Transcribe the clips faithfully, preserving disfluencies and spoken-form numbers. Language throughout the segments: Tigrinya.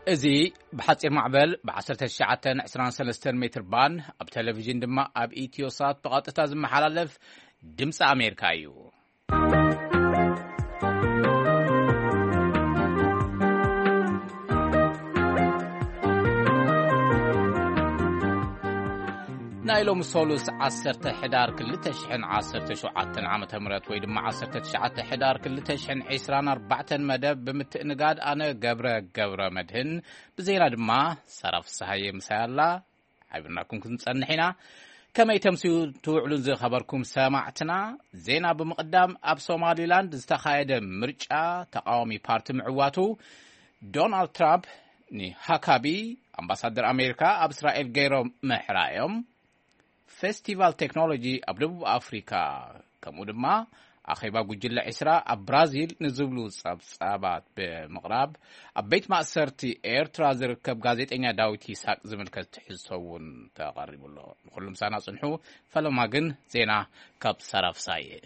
ازي بحصير معبل بعشرة الشعة عشرين سلسلة متر بان اب تلفزيون دما اب ايتيوسات بقاطتا زمحلالف دمص امريكا يو نايلوم سولوس عصرت حدار كل تشحن عصرت شعاتن عامة مرات ويدم عصرت تشعات حدار كل تشحن عسران أربعتن مدب بمتنقاد أنا قبرة قبرة مدهن بزينا دما صرف صحيح مسألة حيبناكم كنت صنحنا كما يتمسيو توعلون زي خبركم سامعتنا زينا بمقدام أب سومالي لاند استخايد مرجع تقاومي بارت معواتو دونالد ترامب ني هاكابي أمباسادر أمريكا أب إسرائيل غيرو محرايم فيستيفال تكنولوجي أبدو أفريقيا كمودما أخيبا جل عسرا أبرازيل نزولو صابات بمغرب أبيت مأسرتي إيرترا زركب غازيت إنيا داوتي ساق زملكة تحسوون تقرب الله كلهم سانا صنحو فلما جن زينا كب صرف سايه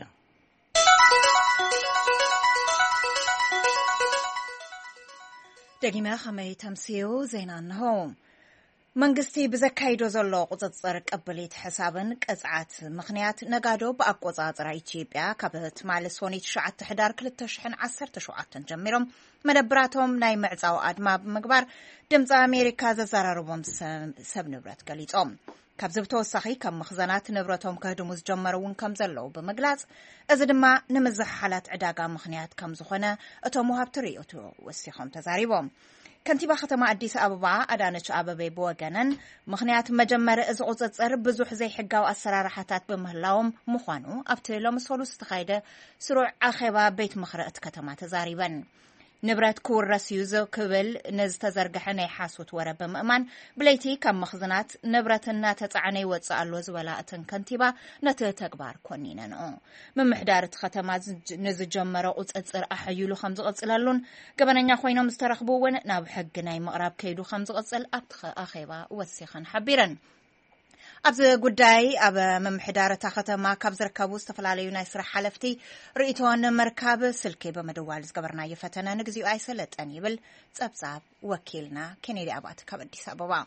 دقيمة خمي تمسيو زينا نهوم منغستي بزكايدو زلو قصصر قبليت حسابن قصعات مخنيات نغادو باقوصاصرا ايثيوبيا كابت مالسوني تشعت حدار كلتشحن عشرة تشعات جميرهم مدبراتهم ناي معصاو ادما بمغبار دمص امريكا ززرربهم سب نبرت قليصوم كابزبتو صحي كم مخزنات نبرتهم كهدموز جمرون كم زلو بمغلاص از دما نمزح حالات عداغا مخنيات كم زخونه اتو مهابتريوتو وسيخم تزاريبهم كنتيبا ختما أديس أبابا أدانش أبابي بوغانن مخنيات مجمر إز قصصر بزوح زي حقاو أسرار حتات بمهلاوم مخوانو أبتلوم سولو استخايدة سروع أخيبا بيت مخرقت كتما تزاريبا نبرات كور رسيوزو كبل نز تزرقحني حاسوت ورا بمأمان بليتي كم مخزنات نبراتنا تتعني وتسألو زولاءتن كنتيبا نتو تكبار كونينانو من محدارة ختما نز جمرا قصصر أحيولو خمز قصلالون قبنانيا خوينو مسترخبوون ناب حقناي مقراب كيدو خمز قصل أبتخ أخيبا وسيخن حبيرا أبز قداي أب ممحدارة ختما كاب زركبو استفلاليو ناي سرح حلفتي رئيتوان مركاب سلكي بمدوالز قبرنا يفتنا نقزيو آي سلت أنيبل تسابساب وكيلنا كينيدي أبات كابدي سابوا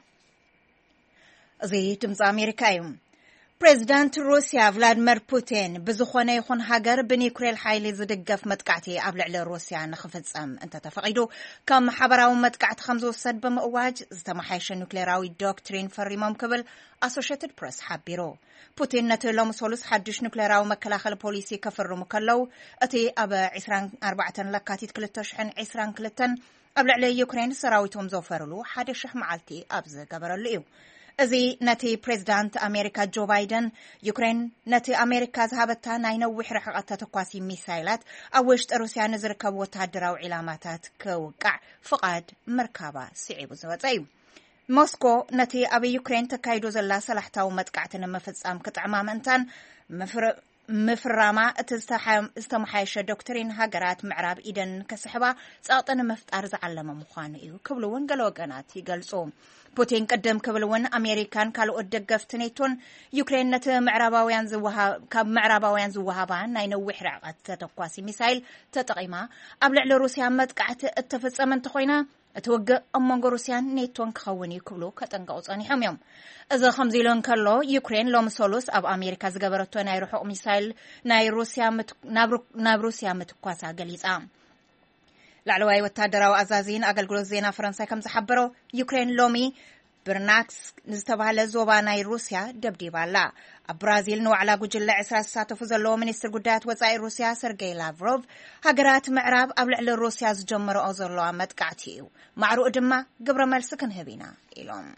زي تمز أمريكايوم بريزيدنت روسيا فلاديمير بوتين بزخونه يخون هاجر بنيكوريل حايلي زدقف متقعتي أبلع لروسيا نخفتصم انت تفقيدو كم حبراو متقعت خمزو سد بمقواج زتمحيش النوكليراوي دوكترين فريمام كبل Associated Press حبيرو بوتين نتلوم سولس حدش نوكليراو مكلاخل بوليسي كفر مكلو اتي أبا عسران أربعة لكاتيت كلتشحن عسران كلتن أبلع ليوكرين سراويتهم زوفرلو حادش معالتي أبز قبرلو ازي نتي بريزيدنت امريكا جو بايدن يوكرين نتي امريكا زهبتها ناينوح رحقات تقواسي ميسايلات اوشت روسيا نزركب وتهدراو علاماتات كوقع فقاد مركبة سعيب زواتايو موسكو نتي ابي يوكرين تكايدو زلا سلحتاو متقعتنا مفتصام كتعمام انتان مفر مفرما استمحايش دكتورين هاجرات معراب إيدن كسحبا ساطن مفتار زعلم مخان إيو كبلون قلوغانات يقلصو بوتين قدم كبلون أمريكان كالو الدقفتنيتون يوكرين نت معراباويان زوها كاب معراباويان زوهابان ناينوح رعقات تتقواسي ميسايل تتقيما أبلع لروسيا متقعت اتفز أمن تخوينا توقع أمانغو روسيان نيتون كخوني كبلو كتنقوص أني حميوم إذا خمزيلون كالو يوكرين لوم سولوس أب أمريكا زقبرتو ناي روحو ميسايل ناي روسيا مت نابرو نابروسيا متقواسا قليزا لعلواي وتادراو أزازين أقل قلوزينا فرنسا كم زحبرو يوكرين لومي برناكس نزتبها زوبا ناي روسيا دبديبالا برازيل نوع على جل عسرا ساتفو زلو منستر قدات وزاي روسيا سيرجي لافروف هاجرات معراب أبلع لروسيا زجمرو أوزرلو عمد قعتيو معرو دما قبر مالسكن هبينا إلوم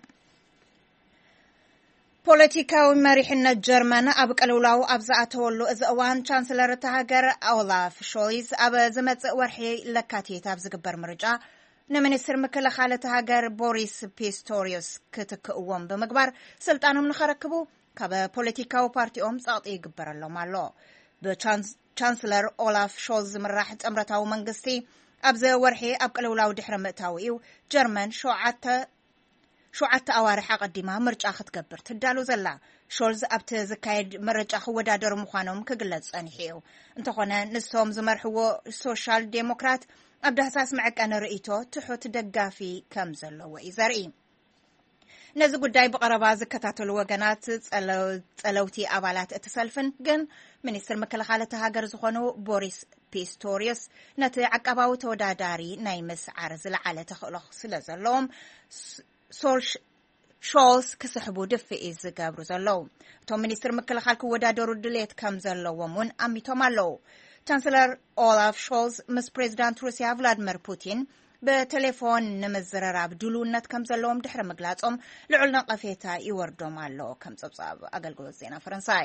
بوليتيكاوي مريحنا الجرمان أبك الولاو أبزعتولو إذ أوان شانسلر تهاجر أولاف شوليز أب زمت ورحي لكاتي تابز قبر مرجع نمنستر مكلا خالة هاجر بوريس بيستوريوس كتكوم بمقبر سلطانهم نخركبو كاب بوليتيكاو بارتي أم ساطي قبر اللو مالو بشانسلر أولاف شولز مرحت أمرتاو منغستي أبز ورحي أبك الولاو دحر مأتاويو جرمان شوعات شوعت أوارح قديمة مرجع ختكبر تدالو زلا شولز أبت زكايد مرجع ودادر مخانهم كجلد صنيحيو انتخونا نسهم زمرحو سوشال ديموكرات أبدا هساس معك أنا رئيتو تحوت دقافي كم زلو وإزارئي نزي قداي بقربا زكتاتو الوغانات تسألوتي أبالات اتسالفن جن منيستر مكالخالة هاجر زخونو بوريس بيستوريوس نتي عقباو توداداري نايمس عرز العالة تخلق سلازلوم سولش شولز كسحبو دفئي زقابرو زلو تو منيستر مكالخالك ودادورو دليت كم زلو ومون أميتو مالو تشانسلر أولاف شولز مس بريزيدانت روسيا فلاديمير بوتين بتليفون نمزرراب دلونت كم زلوم دحر مقلاصهم لعلنا قفيتا يوردو مالو كم صبصاب أقلقلو زينا فرنساي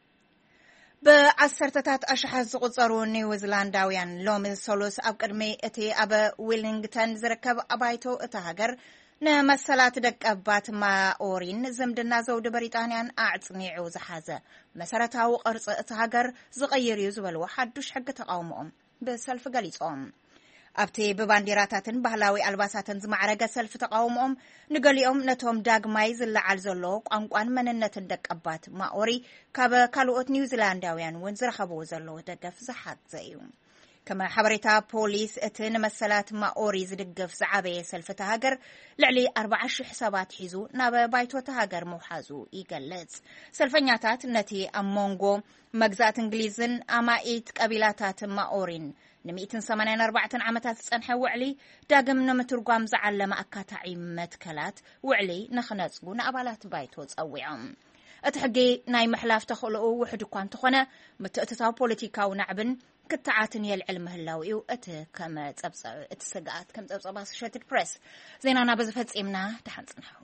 بأسرتات أشحاز قصرو نيوزيلنداويان لوم سولوس أب قدمي اتي أبا ويلينغتون زركب أبايتو اتهاجر نمسلات دك أبات ما أورين زمدنا زود بريطانيان أعطنيعو زحازة مسارتاو قرص اتهاجر زغير يزولو حدوش حق تقاومهم بسلف قليصهم أبتي ببانديراتاتن بهلاوي ألباساتن زمعرقة سلف تقاومهم نقليهم نتهم داق مايز اللي عالزلوق أنقوان مننتن دك أبات ما أوري كابا كالوؤت نيوزيلانداويان وانزرخبو زلو دقف زحاق زيهم كما حبريتا بوليس اتن مسلات ما أوري زدقف زعابي سلف تهاجر لعلي أربع شو حسابات حيزو نابا بايتو تهاجر موحازو إيقلت سلفنياتات نتي أمونغو مجزات انجليزن أما إيت قبيلاتات ما أورين نمئتن سمانين أربعتن عمتات سنحة وعلي داقم نمترقام زعل أكاتعي متكلات وعلي نخنزقو نقبالات بايتوز أويعم اتحقي ناي محلاف تخلقو وحدوكوان تخونا متأتتاو بوليتيكاو نعبن كتعاتن يالعلم هلاوئيو ات كما اتسقات كم تبصباس شاتد بريس زينانا بزفت إمنا تحنصنحو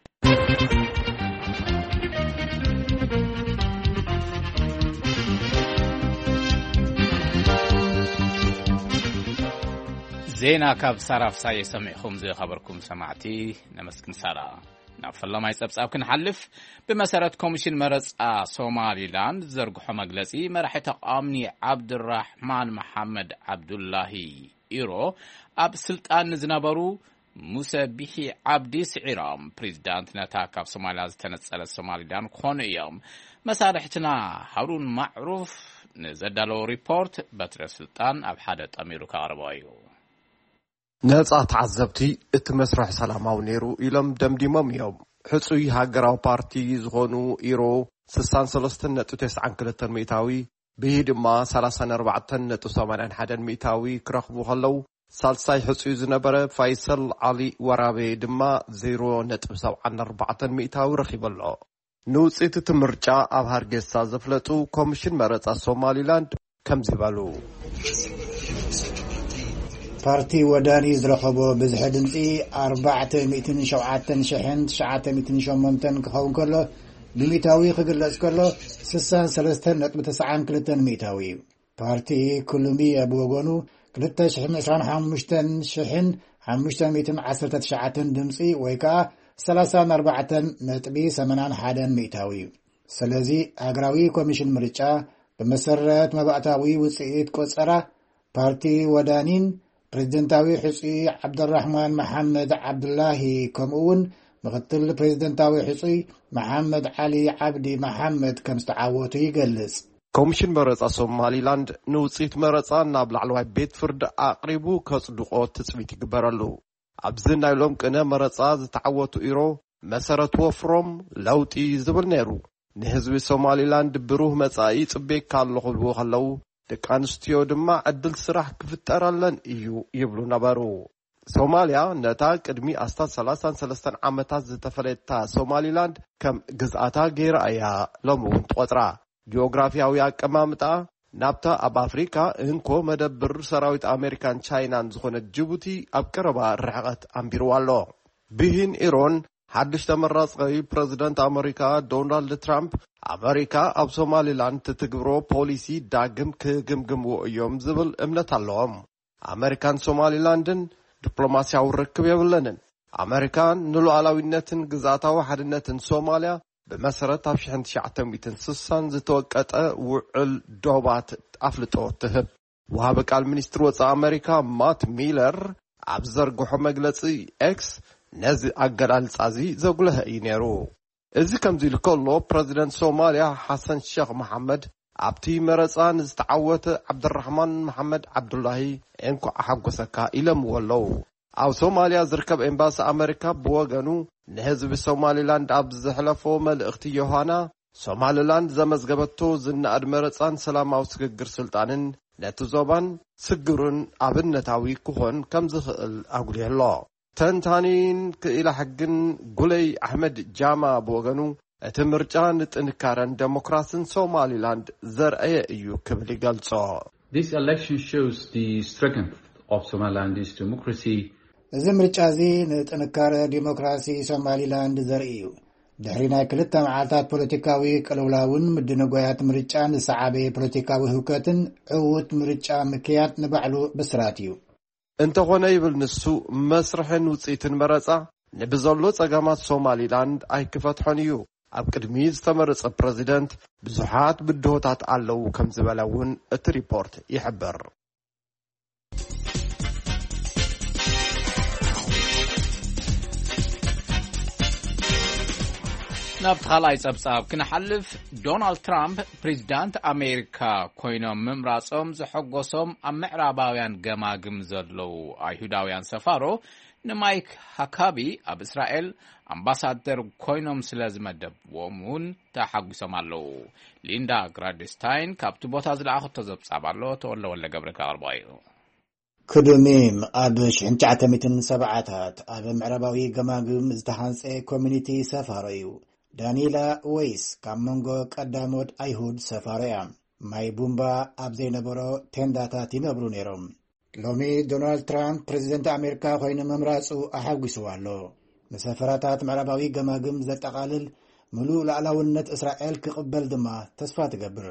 زينا كاب سراف ساي سمعكم زي خبركم سمعتي نمسكن سارا نفلا ما يصبصاب كنحلف بمسارات كوميشن مرصا سومالي لاند زرغحو مغلصي مرحه تقامني عبد الرحمن محمد عبد الله إيرو اب سلطان زنبرو موسى بيحي عبدي سعيرام بريزيدنت نتا كاب سوماليا زتنصل سومالي لاند كون يوم مسارحتنا هارون معروف نزدلو ريبورت بتر سلطان اب حدا طميرو كاربايو نصا تعذبتي اتمسرح سلاماو نيرو إلم دمديمم يوم حصوي هاجراو بارتي زغونو إيرو سسان سلستن نتو تسعن كلتن ميتاوي بهدما سلاسان أربعتن نتو سامانان حدن ميتاوي كرخبو خلو سالساي حصوي زنبرة فايسل علي ورابي دما زيرو نتو سبعن أربعتن ميتاوي رخيب الله نوصيت تمرجع أب هرگسا زفلتو كوميشن مرصا سومالي لاند كم زبالو بارتي وداني زرخبو بزح دمصي أربعة مئتين شوعاتن شحن تشعة مئتين شممتن كخون كله بميتاوي خقلس كله سسان سلستن نتم تسعان كلتن ميتاوي بارتي كلمية بوغونو كلتا شحن إسران حمشتن شحن حمشتن مئتين عسرة تشعاتن دمصي ويكا سلاسان أربعة نتبي سمنان حادن ميتاوي سلازي أقراوي كوميشن مريتشا بمسرات مبعتاوي وسعيد كوسرة بارتي ودانين بريزيدنتاوي حصي عبد الرحمن محمد عبد الله كمون مغتل بريزيدنتاوي حصي محمد علي عبدي محمد كم استعاوته يجلس كوميشن مرصا سومالي لاند نوصيت مرصا ناب لعلواي بيت فرد اقربو كصدقو تصويت يغبرلو ابزنا يلوم كنا مرصا زتعوتو ايرو مسارت وفروم لوطي زبل نيرو نهزوي سومالي لاند بروه مصاي صبيك كالخلو خلو دكانستيو دما عدل سراح كفترالن ايو يبلو نبرو سوماليا نتا قدمي استا ثلاثة وثلاثين عامتات زتفلتا سومالي لاند كم جزاتا غير ايا لومون تقطرا جيوغرافياوي اقمامطا نابتا اب افريكا انكو مدبر سراويت امريكان تشاينان زخونه جيبوتي ابقربا رحقت امبيروالو بهين ايرون حدش تمرص غي بريزيدنت امريكا دونالد ترامب امريكا اب سومالي لاند تتغبرو بوليسي داغم كغمغمو يوم زبل امنت اللهم امريكان سومالي لاندن ዲፕሎማሲያዊ ርክብ የብለንን አሜሪካን ንሉዓላዊነትን ግዛታዊ ሓድነትን ሶማሊያ በመሰረት ኣብ ሺህ ተሸዓተ ስልሳ ዝተወቀጠ ውዕል ዶባት ኣፍልጦ ትህብ ወሃበ ቃል ሚኒስትር ወፃኢ ኣሜሪካ ማት ሚለር ኣብ ዘርግሖ መግለጺ ኤክስ ነዚ ኣገላልጻዚ ዘጉልህ እዩ ነይሩ። እዚ ከምዚ ኢሉ ከሎ ፕረዚደንት ሶማልያ ሓሰን ሼክ መሐመድ ኣብቲ መረፃ ንዝተዓወተ ዓብድራሕማን መሐመድ ዓብዱላሂ እንኳዕ ሓጎሰካ ኢሎምዎ ኣለዉ። ኣብ ሶማልያ ዝርከብ ኤምባሲ ኣሜሪካ ብወገኑ ንህዝቢ ሶማሊላንድ ኣብ ዘሕለፎ መልእኽቲ ዮሃና ሶማሊላንድ ዘመዝገበቶ ዝናኣድ መረፃን ሰላማዊ ስግግር ስልጣንን ነቲ ዞባን ስግሩን ኣብነታዊ ክኾን ከም ዝኽእል ኣጉልዩ ኣሎ። ተንታኒን ክኢላ ሕግን ጉለይ ኣሕመድ ጃማ ብወገኑ እቲ ምርጫ ንጥንካረን ዴሞክራሲን ሶማሊላንድ ዘርአየ እዩ ክብል ይገልጾ። This election shows the strength of Somaliland's democracy. እዚ ምርጫ እዚ ንጥንካረ ዲሞክራሲ ሶማሊላንድ ዘርኢ እዩ። ድሕሪ ናይ ክልተ መዓልታት ፖለቲካዊ ቅልውላውን ምድንጓያት ምርጫን ዝሰዓበየ ፖለቲካዊ ህውከትን ዕዉት ምርጫ ምክያድ ንባዕሉ ብስራት እዩ። እንተኾነ ይብል ንሱ መስርሕን ውፅኢትን መረፃ ንብዘሎ ጸጋማት ሶማሊላንድ ኣይክፈትሖን እዩ። ኣብ ቅድሚ ዝተመረፀ ፕረዚደንት ብዙሓት ብድሆታት ኣለዉ ከም ዝበለ እውን እቲ ሪፖርት ይሕብር። ናብቲ ካልኣይ ጸብጻብ ክንሓልፍ ዶናልድ ትራምፕ ፕሬዚዳንት ኣሜሪካ ኮይኖም ምምራጾም ዘሐጎሶም ኣብ ምዕራባውያን ገማግም ዘለዉ ኣይሁዳውያን ሰፋሮ ንማይክ ሃካቢ ኣብ እስራኤል ኣምባሳደር ኮይኖም ስለ ዝመደብዎም እውን ተሓጒሶም ኣለዉ። ሊንዳ ግራድስታይን ካብቲ ቦታ ዝለኣኸቶ ዘብጻብ ኣሎ ተወለወለ ገብረ ካቕርባ እዩ። ክዱሚም ኣብ ሽሕን ትሽዓተ ሚእትን ሰብዓታት ኣብ ምዕራባዊ ገማግም ዝተሃንፀ ኮሚኒቲ ሰፋሮ እዩ። ዳኒላ ወይስ ካብ መንጎ ቀዳሞት ኣይሁድ ሰፋሮ እያ። ማይ ቡምባ ኣብ ዘይነበሮ ቴንዳታት ይነብሩ ነይሮም። ሎሚ ዶናልድ ትራምፕ ፕሬዚደንት ኣሜሪካ ኮይኑ መምራፁ ኣሓጒስዎ ኣሎ። ንሰፈራታት ምዕራባዊ ገማግም ዘጠቓልል ምሉእ ላዕላውነት እስራኤል ክቕበል ድማ ተስፋ ትገብር።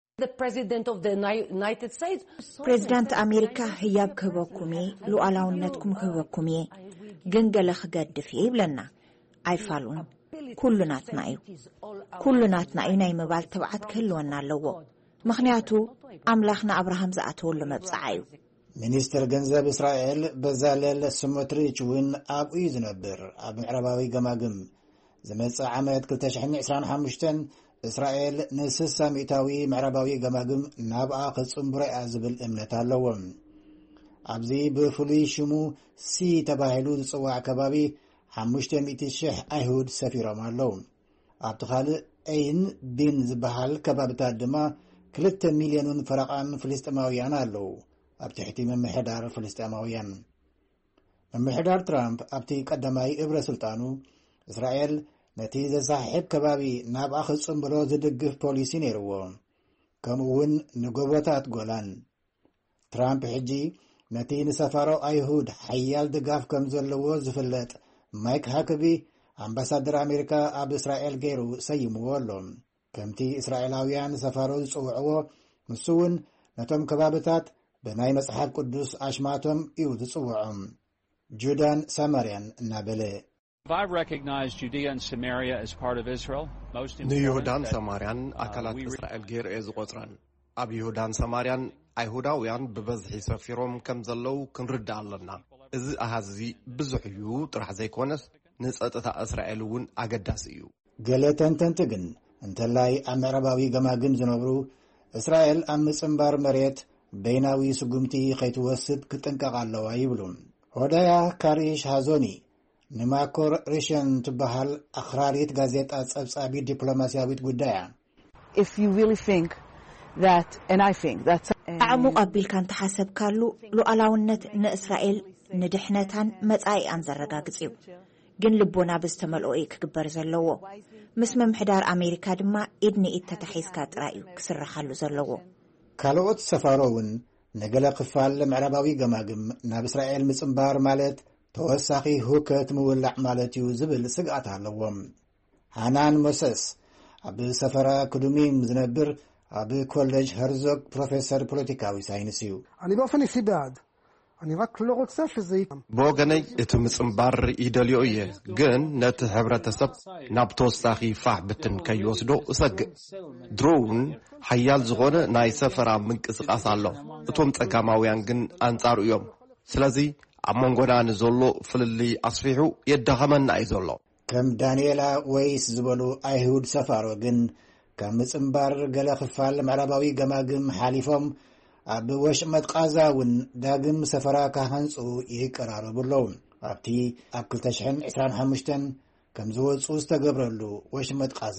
ፕሬዚዳንት ኣሜሪካ ህያብ ክህበኩም እየ፣ ሉዓላውነትኩም ክህበኩም እየ፣ ግን ገለ ክገድፍ እየ ይብለና። ኣይፋልኡን። ኩሉ ናትና እዩ ኩሉ ናትና እዩ ናይ ምባል ተባዓት ክህልወና ኣለዎ። ምክንያቱ ኣምላኽና ኣብርሃም ዝኣተወሉ መብፅዓ እዩ። ሚኒስትር ገንዘብ እስራኤል በዛለል ስሞትሪች እውን ኣብኡ እዩ ዝነብር። ኣብ ምዕራባዊ ገማግም ዝመጽእ ዓመት ክልተ ሽሕን ዒስራን ሓሙሽተን እስራኤል ንስሳ ሚእታዊ ምዕራባዊ ገማግም ናብኣ ክጽምብሮ እያ ዝብል እምነት ኣለዎም። ኣብዚ ብፍሉይ ሽሙ ሲ ተባሂሉ ዝጽዋዕ ከባቢ ሓሙሽተ ሚእቲ ሽሕ ኣይሁድ ሰፊሮም ኣለዉ። ኣብቲ ካልእ ኤይን ቢን ዝበሃል ከባብታት ድማ ክልተ ሚልዮንን ፈረቓን ፍልስጥማውያን ኣለዉ ኣብ ትሕቲ መምሕዳር ፍልስጥማውያን። መምሕዳር ትራምፕ ኣብቲ ቀዳማይ እብረ ስልጣኑ እስራኤል ነቲ ዘሳሕብ ከባቢ ናብኣ ክጽምብሮ ዝድግፍ ፖሊሲ ነይርዎ፣ ከምኡ እውን ንጎቦታት ጎላን። ትራምፕ ሕጂ ነቲ ንሰፋሮ ኣይሁድ ሓያል ድጋፍ ከም ዘለዎ ዝፍለጥ ማይክ ሃከቢ ኣምባሳደር ኣሜሪካ ኣብ እስራኤል ገይሩ ሰይምዎ ኣሎ። ከምቲ እስራኤላውያን ሰፋሮ ዝጽውዕዎ ንሱ እውን ነቶም ከባብታት ብናይ መጽሓፍ ቅዱስ ኣሽማቶም እዩ ዝጽውዖም። ጁዳን ሳማርያን እናበለ ንይሁዳን ሰማርያን ኣካላት እስራኤል ገይሩ እየ ዝቖፅረን። ኣብ ይሁዳን ሰማርያን ኣይሁዳውያን ብበዝሒ ሰፊሮም ከም ዘለዉ ክንርዳእ ኣለና። እዚ ኣሃዚ ብዙሕ እዩ ጥራሕ ዘይኮነስ ንጸጥታ እስራኤል እውን ኣገዳሲ እዩ። ገለ ተንተንቲ ግን እንተላይ ኣብ ምዕራባዊ ገማግም ዝነብሩ እስራኤል ኣብ ምጽምባር መሬት በይናዊ ስጉምቲ ከይትወስድ ክጥንቀቕ ኣለዋ ይብሉ። ሆዳያ ካሪሽ ሃዞኒ ንማኮር ሬሽን ትበሃል ኣኽራሪት ጋዜጣ ጸብጻቢት ዲፕሎማስያዊት ጉዳያ ኣዕሙቕ ኣቢልካ እንተሓሰብካሉ ሉዓላውነት ንእስራኤል ንድሕነታን መጻኢኣን ዘረጋግጽ እዩ። ግን ልቦና ብዝተመልኦ እዩ ክግበር ዘለዎ። ምስ መምሕዳር ኣሜሪካ ድማ ኢድ ንኢድ ተታሒዝካ ጥራይ እዩ ክስራሓሉ ዘለዎ። ካልኦት ሰፋሮ እውን ነገለ ክፋል ምዕራባዊ ገማግም ናብ እስራኤል ምጽምባር ማለት ተወሳኺ ሁከት ምውላዕ ማለት እዩ ዝብል ስግኣት ኣለዎም። ሃናን ሞሰስ ኣብ ሰፈራ ክዱሚም ዝነብር ኣብ ኮሌጅ ሄርዞግ ፕሮፌሰር ፖለቲካዊ ሳይንስ እዩ። ብወገነይ እቲ ምጽምባር ይደልዮ እየ፣ ግን ነቲ ሕብረተሰብ ናብ ተወሳኺ ፋሕ ብትን ከይወስዶ እሰግእ። ድሮውን ሓያል ዝኾነ ናይ ሰፈራ ምንቅስቓስ ኣሎ፣ እቶም ጸጋማውያን ግን ኣንጻሩ እዮም። ስለዚ ኣብ መንጎና ንዘሎ ፍልሊ ኣስፊሑ የዳኸመና እዩ ዘሎ ከም ዳንኤላ ወይስ ዝበሉ ኣይሁድ ሰፋሮ ግን ከም ምጽምባር ገለ ክፋል ምዕራባዊ ገማግም ሓሊፎም ኣብ ወሽመጥ ቃዛ እውን ዳግም ሰፈራ ካህንፁ ይቀራረቡለው ኣብቲ ኣብ ክልተ ሽሕን ዒስራን ሓሙሽተን ከም ዝወፁ ዝተገብረሉ ወሽመጥ ቃዛ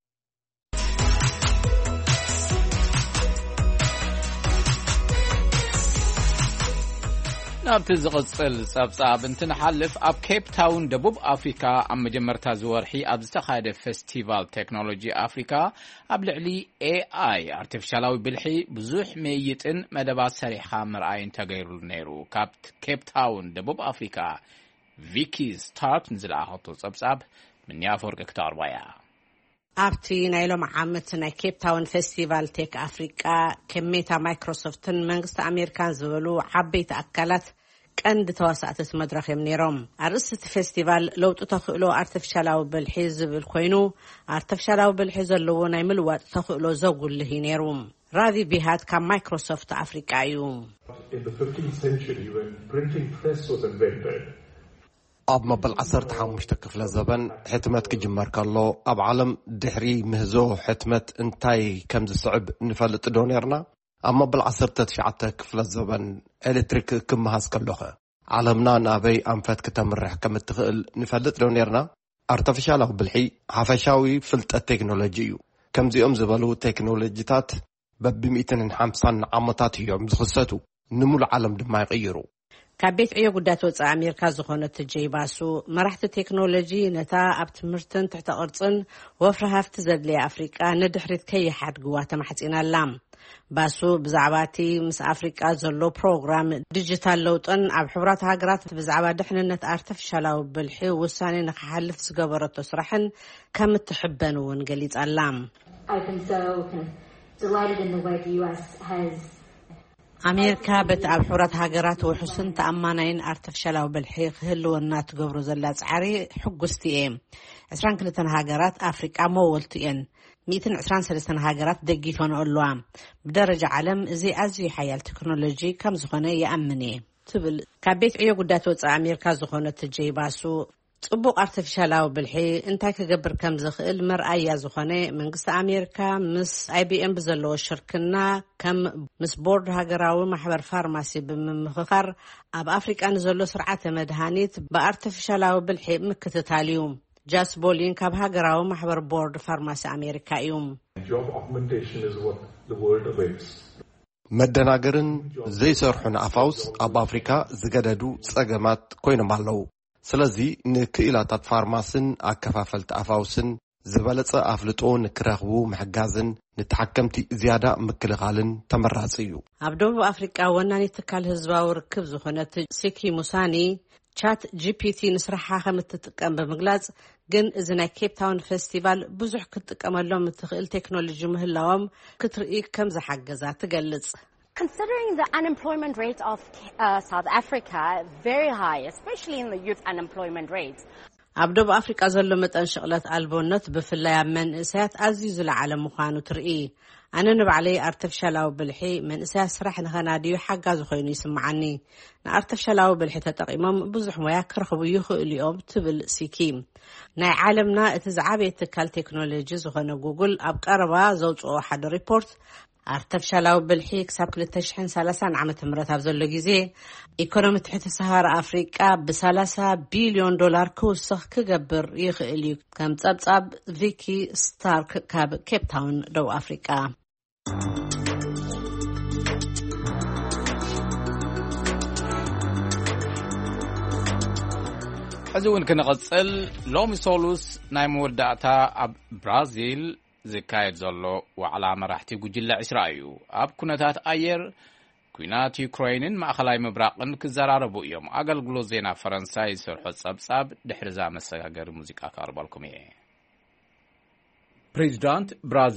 ናብቲ ዝቕጽል ጸብጻብ እንትንሓልፍ ኣብ ኬፕ ታውን ደቡብ ኣፍሪካ ኣብ መጀመርታ ዝወርሒ ኣብ ዝተኻየደ ፌስቲቫል ቴክኖሎጂ ኣፍሪካ ኣብ ልዕሊ ኤአይ ኣርቲፊሻላዊ ብልሒ ብዙሕ መይጥን መደባት ሰሪሕኻ ምርኣይን ተገይሩሉ ነይሩ ካብ ኬፕ ታውን ደቡብ ኣፍሪካ ቪኪ ስታርክ ንዝለኣኸቶ ጸብጻብ ምንያፈወርቂ ክተቕርባያ ኣብቲ ናይ ሎም ዓመት ናይ ኬፕ ታውን ፌስቲቫል ቴክ ኣፍሪቃ ከሜታ ማይክሮሶፍትን መንግስቲ ኣሜሪካን ዝበሉ ዓበይቲ ኣካላት ቀንዲ ተዋሳእቲ መድረኽ እዮም ነይሮም ኣርእስቲ እቲ ፌስቲቫል ለውጢ ተኽእሎ ኣርቲፊሻላዊ ብልሒ ዝብል ኮይኑ ኣርቲፊሻላዊ ብልሒ ዘለዎ ናይ ምልዋጥ ተኽእሎ ዘጉልህ ነይሩ ራቪ ቢሃት ካብ ማይክሮሶፍት ኣፍሪቃ እዩ ኣብ መበል ዓሰርተ ሓሙሽተ ክፍለ ዘበን ሕትመት ክጅመር ከሎ ኣብ ዓለም ድሕሪ ምህዞ ሕትመት እንታይ ከም ዝስዕብ ንፈልጥ ዶ ነርና ኣብ መበል ዓሰርተ ትሽዓተ ክፍለ ዘበን ኤሌክትሪክ ክመሃዝ ከሎኸ ዓለምና ናበይ ኣንፈት ከተምርሕ ከም እትኽእል ንፈልጥ ዶ ነርና ኣርቲፊሻላዊ ብልሒ ሓፈሻዊ ፍልጠት ቴክኖሎጂ እዩ ከምዚኦም ዝበሉ ቴክኖሎጂታት በብሚእትን ሓምሳን ዓመታት እዮም ዝኽሰቱ ንሙሉእ ዓለም ድማ ይቕይሩ ካብ ቤት ዕዮ ጉዳያት ወፃኢ ኣሜሪካ ዝኾነት ጀይባሱ መራሕቲ ቴክኖሎጂ ነታ ኣብ ትምህርትን ትሕተ ቅርጽን ወፍሪ ሃፍቲ ዘድልያ ኣፍሪቃ ንድሕሪት ከይሓድግዋ ተማሕፂና ኣላ ባሱ ብዛዕባ እቲ ምስ ኣፍሪቃ ዘሎ ፕሮግራም ዲጂታል ለውጥን ኣብ ሕቡራት ሃገራት ብዛዕባ ድሕንነት ኣርቲፊሻላዊ ብልሒ ውሳኔ ንኽሓልፍ ዝገበረቶ ስራሕን ከም እትሕበን እውን ገሊጻ ኣላ ኣሜሪካ በቲ ኣብ ሕቡራት ሃገራት ውሕስን ተኣማናይን ኣርቲፊሻላዊ ብልሒ ክህልወና ትገብሮ ዘላ ጻዕሪ ሕጉስቲ እየ عشرين ክልተ ሃገራት ኣፍሪቃ መወልቲ እየን مئة وعشرين وثلاثة ሃገራት ደጊፈን ኣለዋ ብደረጃ ዓለም እዚ ኣዝዩ ሓያል ቴክኖሎጂ ከም ዝኾነ ይኣምን እየ ትብል ካብ ቤት ዕዮ ጉዳያት ወፃኢ ኣሜሪካ ዝኾነት ጀይባሱ ጽቡቕ ኣርቲፊሻላዊ ብልሒ እንታይ ክገብር ከም ዝኽእል መርኣያ ዝኾነ መንግስቲ ኣሜሪካ ምስ አይቢኤም ብዘለዎ ሽርክና ከም ምስ ቦርድ ሃገራዊ ማሕበር ፋርማሲ ብምምኽኻር ኣብ ኣፍሪቃ ንዘሎ ስርዓተ መድሃኒት ብኣርቲፊሻላዊ ብልሒ ምክትታል እዩ ጃስ ቦሊን ካብ ሃገራዊ ማሕበር ቦርድ ፋርማሲ ኣሜሪካ እዩ job augmentation is what the world awaits መደናገርን ዘይሰርሑን ኣፋውስ ኣብ ኣፍሪካ ዝገደዱ ጸገማት ኮይኖም ኣለዉ ስለዚ ንክኢላታት ፋርማስን ኣከፋፈልቲ ኣፋውስን ዝበለጸ ኣፍልጦ ንክረኽቡ ምሕጋዝን ንተሓከምቲ ዝያዳ ምክልኻልን ተመራፂ እዩ ኣብ ደቡብ ኣፍሪቃ ወናኒ ትካል ህዝባዊ ርክብ ዝኾነት ሲኪ ሙሳኒ ቻት ጂፒቲ ንስራሓ ከም እትጥቀም ብምግላጽ ግን እዚ ናይ ኬፕ ታውን ፌስቲቫል ብዙሕ ክትጥቀመሎም እትኽእል ቴክኖሎጂ ምህላዎም ክትርኢ ከም ዝሓገዛ ትገልጽ Considering the unemployment rate of uh, South Africa very high, especially in the youth unemployment rates. ኣብ ደቡብ ኣፍሪቃ ዘሎ መጠን ሽቕለት ኣልቦነት ብፍላይ ኣብ መንእሰያት ኣዝዩ ዝለዓለ ምዃኑ ትርኢ ኣነ ንባዕለይ ኣርቲፊሻላዊ ብልሒ መንእሰያት ስራሕ ንኸናድዩ ሓጋዚ ኮይኑ ይስምዓኒ ንኣርቲፊሻላዊ ብልሒ ተጠቒሞም ብዙሕ ሞያ ክረኽቡ ይኽእሉ እዮም ትብል ሲኪ ናይ ዓለምና እቲ ዝዓበየ ትካል ቴክኖሎጂ ዝኾነ ጉግል ኣብ ቀረባ ዘውፅኦ ሓደ ሪፖርት ኣርቲፊሻላዊ ብልሒ ክሳብ ክልተ ሽሕን ሰላሳን ዓመተ ምህረት ኣብ ዘሎ ግዜ ኢኮኖሚ ትሕቲ ሰሃራ ኣፍሪቃ ብሰላሳ ቢልዮን ዶላር ክውስኽ ክገብር ይኽእል እዩ ከም ጸብጻብ ቪኪ ስታርክ ካብ ኬፕ ታውን ደቡብ ኣፍሪቃ ሕዚ እውን ክንቐጽል ሎሚ ሶሉስ ናይ መወዳእታ ኣብ ብራዚል ዝካየድ ዘሎ ዋዕላ መራሕቲ ጉጅለ ዒስራ እዩ ኣብ ኩነታት ኣየር ኩናት ዩክሬንን ማእኸላይ ምብራቕን ክዘራረቡ እዮም ኣገልግሎት ዜና ፈረንሳይ ዝሰርሖ ጸብጻብ ድሕሪ ዛ መሰጋገሪ ሙዚቃ ካርባልኩም እየ ፕሬዚዳንት ብራዚል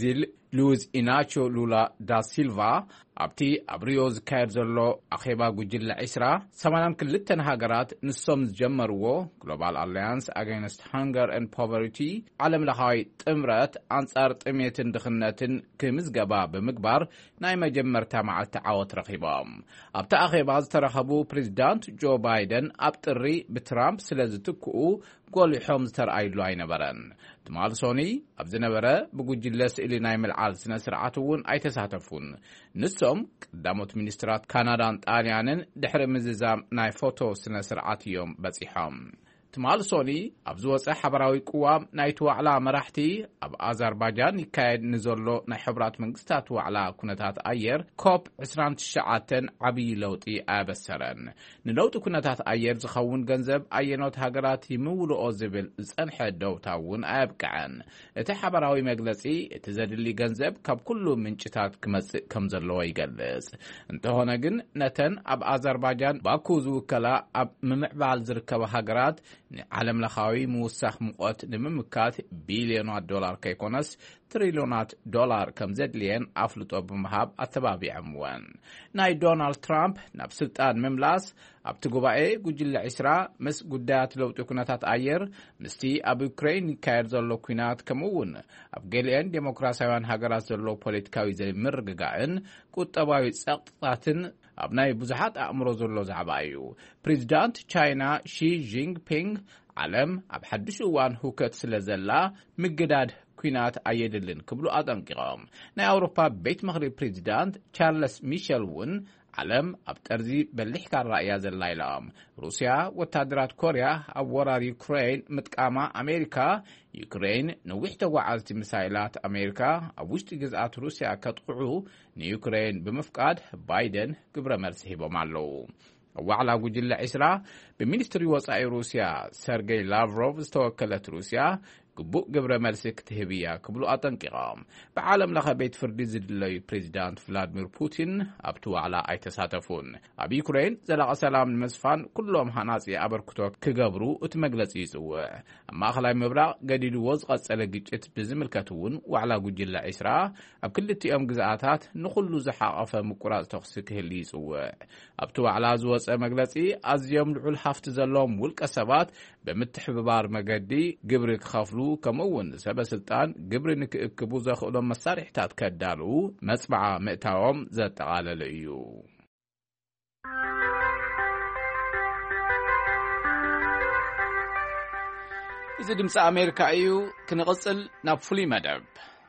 ሉዊዝ ኢናቺዮ ሉላ ዳ ሲልቫ ኣብቲ ኣብ ሪዮ ዝካየድ ዘሎ ኣኼባ ጉጅለ ዒስራ ሰማንያ ክልተ ሃገራት ንሶም ዝጀመርዎ ግሎባል ኣላያንስ ኣጋይንስት ሃንገር ኤንድ ፖቨርቲ ዓለም ለኻዊ ጥምረት ኣንጻር ጥሜትን ድኽነትን ክምዝገባ ብምግባር ናይ መጀመርታ መዓልቲ ዓወት ረኺቦም። ኣብቲ ኣኼባ ዝተረኸቡ ፕሬዚዳንት ጆ ባይደን ኣብ ጥሪ ብትራምፕ ስለ ዝትክኡ ጎሊሖም ዝተረኣይሉ ኣይነበረን። ትማል ሶኒ ኣብ ዝነበረ ብጉጅለ ስእሊ ናይ ምልዓል ስነ ስርዓት እውን ኣይተሳተፉን። ንሶም ቀዳሞት ሚኒስትራት ካናዳን ጣልያንን ድሕሪ ምዝዛም ናይ ፎቶ ስነ ስርዓት እዮም በፂሖም። ትማል ሶኒ ኣብ ዝወፀ ሓበራዊ ቅዋም ናይቲ ዋዕላ መራሕቲ ኣብ ኣዘርባይጃን ይካየድ ንዘሎ ናይ ሕብራት መንግስታት ዋዕላ ኩነታት ኣየር ኮፕ عشرين تسعة ዓብይ ለውጢ ኣበሰረን። ንለውጢ ኩነታት ኣየር ዝኸውን ገንዘብ ኣየኖት ሃገራት ይምውልኦ ዝብል ዝጸንሐ ደውታ እውን ኣየብቅዐን። እቲ ሓበራዊ መግለጺ እቲ ዘድሊ ገንዘብ ካብ ኩሉ ምንጭታት ክመጽእ ከም ዘለዎ ይገልጽ። እንተኾነ ግን ነተን ኣብ ኣዘርባይጃን ባኩ ዝውከላ ኣብ ምምዕባል ዝርከባ ሃገራት ዓለም ለኻዊ ምውሳኽ ሙቐት ንምምካት ቢልዮናት ዶላር ከይኮነስ ትሪሊዮናት ዶላር ከም ዘድልየን ኣፍልጦ ብምሃብ ኣተባቢዐምወን። ናይ ዶናልድ ትራምፕ ናብ ስልጣን ምምላስ ኣብቲ ጉባኤ ጉጅለ ዒስራ ምስ ጉዳያት ለውጢ ኩነታት ኣየር ምስቲ ኣብ ዩክሬን ይካየድ ዘሎ ኩናት ከምኡውን ኣብ ገሊአን ዴሞክራሲያውያን ሃገራት ዘሎ ፖለቲካዊ ዘይምርግጋእን ቁጠባዊ ጸቕጥታትን ኣብ ናይ ብዙሓት ኣእምሮ ዘሎ ዛዕባ እዩ። ፕሬዚዳንት ቻይና ሺ ጂንፒንግ ዓለም ኣብ ሓድሽ እዋን ሁከት ስለ ዘላ ምግዳድ ኩናት ኣየድልን ክብሉ ኣጠንቂቖም። ናይ ኣውሮፓ ቤት ምኽሪ ፕሬዚዳንት ቻርልስ ሚሸል እውን ዓለም ኣብ ጠርዚ በሊሕ ካራእያ ዘላ ኢሎም ሩስያ ወታደራት ኮርያ ኣብ ወራር ዩክሬን ምጥቃማ ኣሜሪካ ዩክሬን ነዊሕ ተጓዓዝቲ ሚሳይላት ኣሜሪካ ኣብ ውሽጢ ግዝኣት ሩስያ ከጥቅዑ ንዩክሬን ብምፍቃድ ባይደን ግብረ መልሲ ሂቦም ኣለዉ። ዋዕላ ጉጅለ ዒስራ ብሚኒስትሪ ወጻኢ ሩስያ ሰርጌይ ላቭሮቭ ዝተወከለት ሩስያ ግቡእ ግብረ መልሲ ክትህብ እያ ክብሉ ኣጠንቂቖም። ብዓለም ለኸ ቤት ፍርዲ ዝድለዩ ፕሬዚዳንት ቭላድሚር ፑቲን ኣብቲ ዋዕላ ኣይተሳተፉን። ኣብ ዩክሬን ዘላቒ ሰላም ንምስፋን ኩሎም ሃናፂ ኣበርክቶ ክገብሩ እቲ መግለፂ ይጽውዕ። ኣብ ማእኸላይ ምብራቕ ገዲድዎ ዝቐጸለ ግጭት ብዝምልከት እውን ዋዕላ ጉጅለ ዒስራ ኣብ ክልቲኦም ግዝኣታት ንኹሉ ዝሓቐፈ ምቁራጽ ተኽሲ ክህሊ ይጽውዕ። ኣብቲ ዋዕላ ዝወፀ መግለፂ ኣዝዮም ልዑል ሃፍቲ ዘለዎም ውልቀ ሰባት ብምትሕብባር መገዲ ግብሪ ክኸፍሉ ከምኡውን ሰበስልጣን ግብሪ ንክእክቡ ዘኽእሎም መሳርሕታት ከዳልኡ መጽባዓ ምእታዎም ዘጠቓለለ እዩ። እዚ ድምፂ ኣሜሪካ እዩ። ክንቕጽል ናብ ፍሉይ መደብ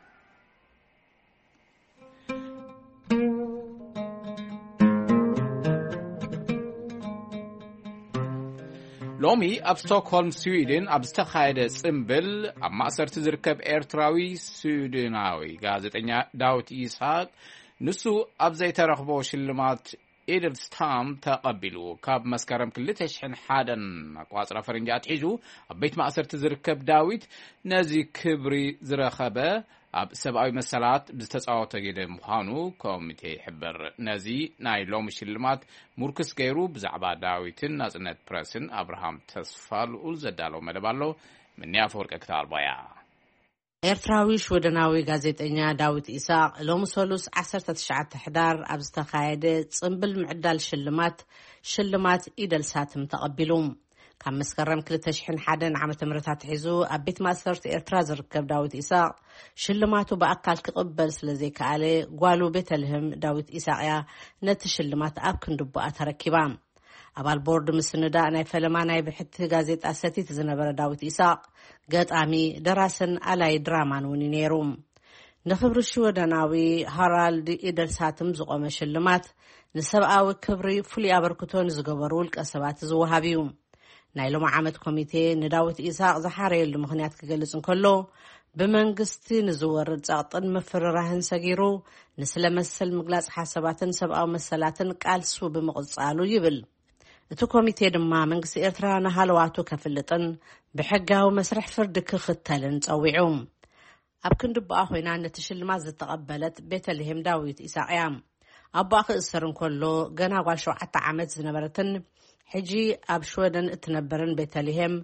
ሎሚ ኣብ ስቶክሆልም ስዊድን ኣብ ዝተኻየደ ጽምብል ኣብ ማእሰርቲ ዝርከብ ኤርትራዊ ስዊድናዊ ጋዜጠኛ ዳዊት ይስሐቅ ንሱ ኣብ ዘይተረኽቦ ሽልማት ኤድልስታም ተቐቢሉ ካብ መስከረም ክልተ ሽሕን ሓደን ኣቋጽራ ፈረንጂ ኣትሒዙ ኣብ ቤት ማእሰርቲ ዝርከብ ዳዊት ነዚ ክብሪ ዝረኸበ ኣብ ሰብኣዊ መሰላት ብዝተጻወተ ግደ ምዃኑ ኮሚቴ ይሕብር። ነዚ ናይ ሎሚ ሽልማት ሙርክስ ገይሩ ብዛዕባ ዳዊትን ናጽነት ፕረስን ኣብርሃም ተስፋልኡል ዘዳለው መደብ ኣሎ። ምንያ ፈወርቀ ክታልባያ ኤርትራዊ ሽወደናዊ ጋዜጠኛ ዳዊት ይስሐቅ ሎሚ ሰሉስ ዓሰርተ ትሽዓተ ሕዳር ኣብ ዝተኻየደ ጽምብል ምዕዳል ሽልማት ሽልማት ኢደልሳትም ተቐቢሉ ካብ መስከረም ክልተ ሽሕን ሓደን ዓመተ ምህረት ኣትሒዙ ኣብ ቤት ማእሰርቲ ኤርትራ ዝርከብ ዳዊት ይስሐቅ ሽልማቱ በኣካል ክቕበል ስለ ዘይከኣለ ጓሉ ቤተልህም ዳዊት ይስሐቅያ ነቲ ሽልማት ኣብ ክንድቡኣ ተረኪባ። ኣባል ቦርድ ምስንዳእ ናይ ፈለማ ናይ ብሕቲ ጋዜጣ ሰቲት ዝነበረ ዳዊት ይስሐቅ ገጣሚ ደራስን ኣላይ ድራማን እውን ነይሩ። ንኽብሪ ሽወደናዊ ሃራልድ ኢደልሳትም ዝቆመ ሽልማት ንሰብኣዊ ክብሪ ፍሉይ ኣበርክቶ ንዝገበሩ ውልቀ ሰባት ዝወሃብ እዩ። ናይ ሎሚ ዓመት ኮሚቴ ንዳዊት ይስሐቅ ዝሓረየሉ ምኽንያት ክገልጽ እንከሎ ብመንግስቲ ንዝወርድ ጸቕጥን ምፍርራህን ሰጊሩ ንስለመሰል ምግላጽ ሓሳባትን ሰብኣዊ መሰላትን ቃልሱ ብምቕጻሉ ይብል። እቲ ኮሚቴ ድማ መንግስቲ ኤርትራ ንሃለዋቱ ከፍልጥን ብሕጋዊ መስርሕ ፍርዲ ክኽተልን ጸዊዑ። ኣብ ክንድቡኣ ኮይና ነቲ ሽልማት ዝተቐበለት ቤተልሄም ዳዊት ይስሐቅያ ኣቦኣ ክእሰር እንከሎ ገና ጓል ሸውዓተ ዓመት ዝነበረትን ሕጂ ኣብ ሽወደን እትነበርን ቤተልሄም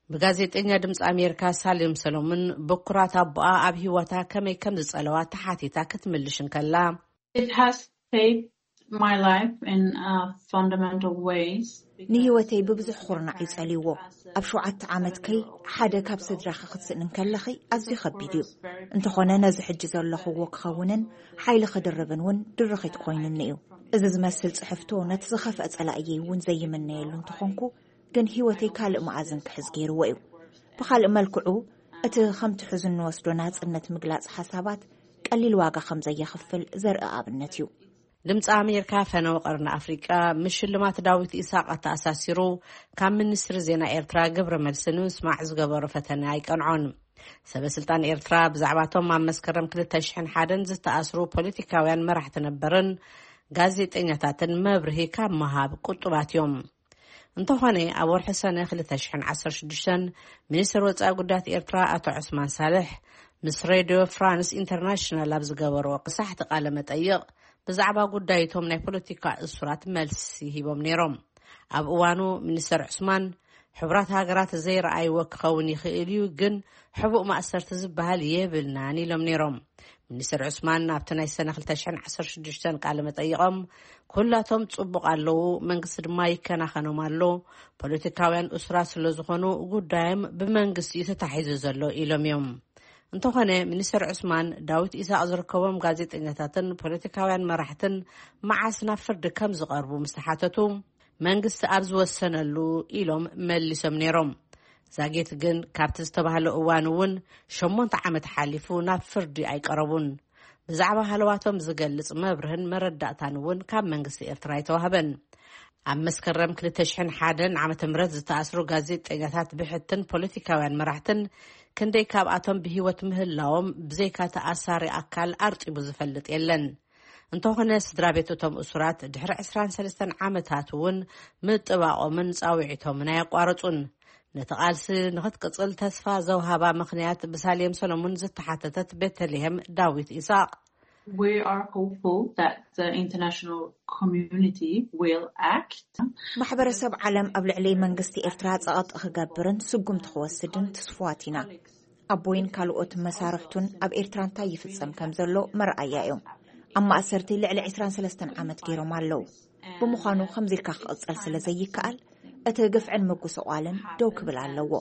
بغازيتኛ ድምጽ አሜሪካ ሳሌም ሰሎሞን በኩራት አባአ ኣብ ህይወታ ከመይ ከም ዝጸለዋ ተሓቲታ ክትምልሽን ከላ It has shaped my life in uh, fundamental ways. ንህይወተይ ብብዙሕ ኹርናዕ ይጸልይዎ ኣብ ሸውዓተ ዓመት ከይ ሓደ ካብ ስድራኺ ክትስእንን ከለኺ ኣዝዩ ከቢድ እዩ እንተኾነ ነዚ ሕጂ ዘለኽዎ ክኸውንን ሓይሊ ክድርብን ውን ድርኺት ኮይኑን እዩ እዚ ዝመስል ጽሕፍቶ ነቲ ዝኸፍአ ጸላእየ ውን ዘይምነየሉ እንተኾንኩ ግን ህይወተይ ካልእ መኣዝን ክሕዝ ገይርዎ እዩ ብኻልእ መልክዑ እቲ ከምቲ ሕዝን ንወስዶ ናጽነት ምግላጽ ሓሳባት ቀሊል ዋጋ ከም ዘየኽፍል ዘርኢ ኣብነት እዩ ድምጽ አሜሪካ ፈነው ቀርና አፍሪካ ምሽልማት ዳዊት ኢሳቅ ተኣሳሲሩ ካብ ሚኒስትር ዜና ኤርትራ ገብረ መልስን ስማዕ ዝገበሩ ፈተና አይቀንዖን ሰበስልጣን ኤርትራ ብዛዕባቶም ኣብ መስከረም ክልተ ሽሕን ሓደን ዝተኣስሩ ፖለቲካውያን መራሕቲ ነበርን ጋዜጠኛታትን መብርሂ ካብ መሃብ ቁጥባት እዮም እንተኾነ ኣብ ወርሒ ሰነ ክልተ ሽሕን ዓሰርተ ሽዱሽተ ሚኒስትር ወጻኢ ጉዳያት ኤርትራ አቶ ዑስማን ሳልሕ ምስ ሬድዮ ፍራንስ ኢንተርናሽናል ኣብ ዝገበሩ ቅሳሕቲ ቃለ መጠይቕ ብዛዕባ ጉዳይቶም ናይ ፖለቲካ እስራት መልሲ ሂቦም ነይሮም ኣብ እዋኑ ሚኒስትር ዑስማን ሕብራት ሃገራት ዘይረኣይዎ ክኸውን ይኽእል እዩ ግን ሕቡእ ማእሰርቲ ዝበሃል የብልናን ኢሎም ነይሮም ሚኒስትር ዑስማን ኣብቲ ናይ ሰነ ክልተ ሽሕን ዓሰርተ ሽዱሽተ ቃለ መጠይቖም ኩላቶም ጽቡቕ ኣለዉ መንግስቲ ድማ ይከናኸኖም ኣሎ ፖለቲካውያን እስራት ስለ ዝኾኑ ጉዳዮም ብመንግስቲ እዩ ተታሒዙ ዘሎ ኢሎም እዮም እንተኾነ ሚኒስትር ዑስማን ዳዊት ኢሳቅ ዝርከቦም ጋዜጠኛታትን ፖለቲካውያን መራሕትን መዓስና ፍርዲ ከም ዝቐርቡ ምስተሓተቱ መንግስቲ ኣብ ዝወሰነሉ ኢሎም መሊሶም ነይሮም ዛጌት ግን ካብቲ ዝተባህለ እዋን እውን ሸሞንተ ዓመት ሓሊፉ ናብ ፍርዲ ኣይቀረቡን ብዛዕባ ሃለዋቶም ዝገልጽ መብርህን መረዳእታን እውን ካብ መንግስቲ ኤርትራ ይተዋህበን ኣብ መስከረም ክልተ ሽሕን ሓደን ዓመተ ምህረት ዝተኣስሩ ጋዜጠኛታት ብሕትን ፖለቲካውያን መራሕትን ክንደይ ካብኣቶም ብህይወት ምህላዎም ብዘይካ ተኣሳሪ ኣካል ኣርጢቡ ዝፈልጥ የለን እንተኾነ ስድራ ቤቶቶም እሱራት ድሕሪ عشرين وثلاثين ዓመታት እውን ምጥባቆምን ጻውዒቶምን ኣያቋርጹን ነቲ ቃልሲ ንኽትቅጽል ተስፋ ዘውሃባ ምኽንያት ብሳሌም ሰሎሞን ዝተሓተተት ቤተልሔም ዳዊት ኢሳቅ We are hopeful that the international community will act. ማሕበረሰብ ዓለም ኣብ ልዕሊ መንግስቲ ኤርትራ ጸቕጥ ክገብርን ስጉምቲ ክወስድን ተስፋዋቲና ኣቦይን ካልኦት መሳርሕቱን ኣብ ኤርትራ እንታይ ይፍጸም ከም ዘሎ መርኣያ እዮም ኣብ ማእሰርቲ ልዕሊ عشرين وثلاثين ዓመት ገይሮም ኣለዉ ብምዃኑ ከምዚ ኢልካ ክቕጽል ስለ ዘይከኣል እቲ ግፍዕን ምጉስቋልን ደው ክብል ኣለዎ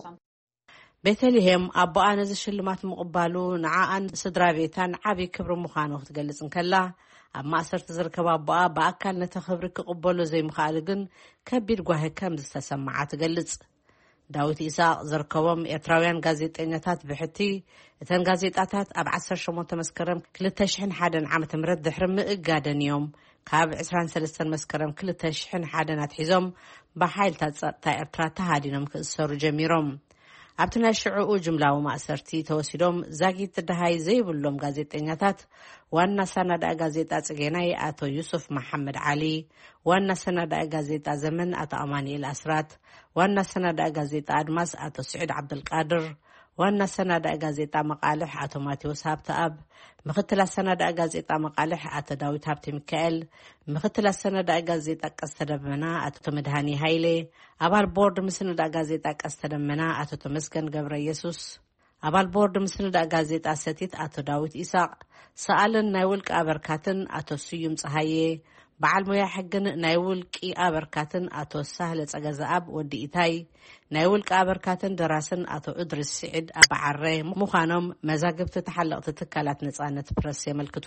ቤተልሔም ኣቦኣ ነዚ ሽልማት ምቕባሉ ንዓኣን ስድራ ቤታን ዓብዪ ክብሪ ምዃኑ ክትገልጽ እንከላ ኣብ ማእሰርቲ ዝርከባ ኣቦኣ ብኣካል ነቲ ክብሪ ክቕበሎ ዘይምኽኣል ግን ከቢድ ጓሂ ከም ዝተሰማዓ ትገልጽ ዳዊት ኢሳቅ ዝርከቦም ኤርትራውያን ጋዜጠኛታት ብሕቲ እተን ጋዜጣታት ኣብ ዓሰርተ ሸሞንተ መስከረም ክልተ ሽሕን ሓደን ዓመተ ምህረት ድሕሪ ምእጋደን እዮም ካብ عشرين وثلاثين መስከረም ክልተ ሽሕን ሓደን ኣትሒዞም ብሓይልታት ጸጥታ ኤርትራ ተሃዲኖም ክእሰሩ ጀሚሮም ኣብቲ ናይ ሽዑኡ ጅምላዊ ማእሰርቲ ተወሲዶም ዛጊት ድሃይ ዘይብሎም ጋዜጠኛታት ዋና ሰናዳእ ጋዜጣ ጽጌናይ ኣቶ ዩሱፍ መሐመድ ዓሊ ዋና ሰናዳእ ጋዜጣ ዘመን ኣቶ ኣማኒኤል ኣስራት ዋና ሰናዳእ ጋዜጣ ኣድማስ ኣቶ ስዒድ ዓብድልቃድር ዋና ሰናዳእ ጋዜጣ መቃልሕ ኣቶ ማቴዎስ ሃብተኣብ ምክትል ሰናዳእ ጋዜጣ መቃልሕ ኣቶ ዳዊት ሃብተ ሚካኤል ምክትል ሰናዳእ ጋዜጣ ቀስተ ደመና ኣቶ መድሃኒ ሃይሌ ኣባል ቦርድ ምስንዳእ ጋዜጣ ቀስተ ደመና ኣቶ ተመስገን ገብረ ኢየሱስ ኣባል ቦርድ ምስንዳእ ጋዜጣ ሰቲት ኣቶ ዳዊት ኢሳቅ ሰኣልን ናይ ውልቂ ኣበርካትን ኣቶ ስዩም ፀሃዬ በዓል ሞያ ሕግን ናይ ውልቂ ኣበርካትን ኣቶ ሳህለ ጸገዛኣብ ወዲ ኢታይ ናይ ውልቂ ኣበርካትን ደራስን ኣቶ እድሪስ ስዒድ ኣባዓረ ምዃኖም መዛግብቲ ተሓለቕቲ ትካላት ነጻነት ፕረስ የመልክቱ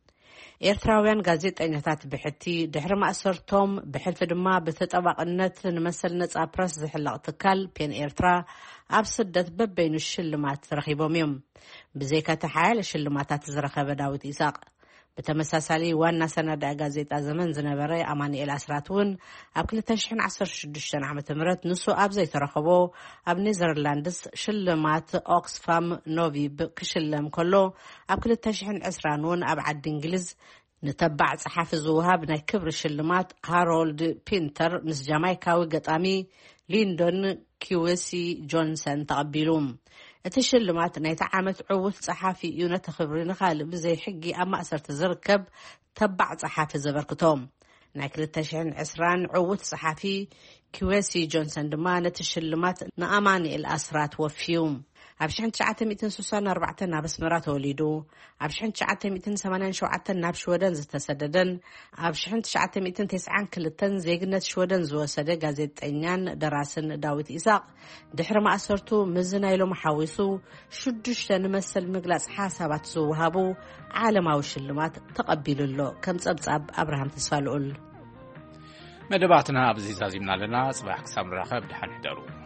ኤርትራውያን ጋዜጠኛታት ብሕቲ ድሕሪ ማእሰርቶም ብሕልፊ ድማ ብተጠባቅነት ንመሰል ነጻ ፕረስ ዝሕለቕ ትካል ፔን ኤርትራ ኣብ ስደት በበይኑ ሽልማት ረኺቦም እዮም ብዘይካ ተሓያለ ሽልማታት ዝረኸበ ዳዊት ኢሳቅ በተመሳሳሊ ዋና ሰናዳእ ጋዜጣ ዘመን ዝነበረ ኣማኒኤል ኣስራት እውን ኣብ ክልተ ሽሕን ዓሰርተ ሽዱሽተ ዓመተ ምህረት ንሱ ኣብ ዘይተረኸቦ ኣብ ኔዘርላንድስ ሽልማት ኦክስፋም ኖቪብ ክሽለም ከሎ ኣብ ክልተ ሽሕን ዕስራን እውን ኣብ ዓዲ እንግሊዝ ንተባዕ ጸሓፊ ዝውሃብ ናይ ክብሪ ሽልማት ሃሮልድ ፒንተር ምስ ጃማይካዊ ገጣሚ ሊንዶን ኪዌሲ ጆንሰን ተቐቢሉ እቲ ሽልማት ናይቲ ዓመት ዕውት ጸሓፊ እዩ ነቲ ክብሪ ንኻልእ ብዘይ ሕጊ ኣብ ማእሰርቲ ዝርከብ ተባዕ ጸሓፊ ዘበርክቶም ናይ ክልተ ሽሕን ዕስራን ዕውት ጸሓፊ ኪዌሲ ጆንሰን ድማ ነቲ ሽልማት ንኣማኒኤል ኣስራት ወፊዩ ኣብ ሺሕ ትሽዓተ ሚእትን ስሳን ኣርባዕተን ናብ ኣስመራ ተወሊዱ ኣብ ሺሕ ትሽዓተ ሚእትን ሰማንያን ሸውዓተን ናብ ሽወደን ዝተሰደደን ኣብ ሺሕ ትሽዓተ ሚእትን ትስዓን ክልተን ዜግነት ሽወደን ዝወሰደ ጋዜጠኛን ደራስን ዳዊት ኢሳቅ ድሕሪ ማእሰርቱ ምዝናይሎም ሓዊሱ ሽዱሽተ ንመሰል ምግላጽ ሓሳባት ዝወሃቡ ዓለማዊ ሽልማት ተቐቢሉሎ ከም ጸብጻብ ኣብርሃም ተስፋልኡል መደባትና ኣብዚ ዛዚምና ኣለና ጽባሕ ክሳብ ንራኸብ ድሓን ሕደሩ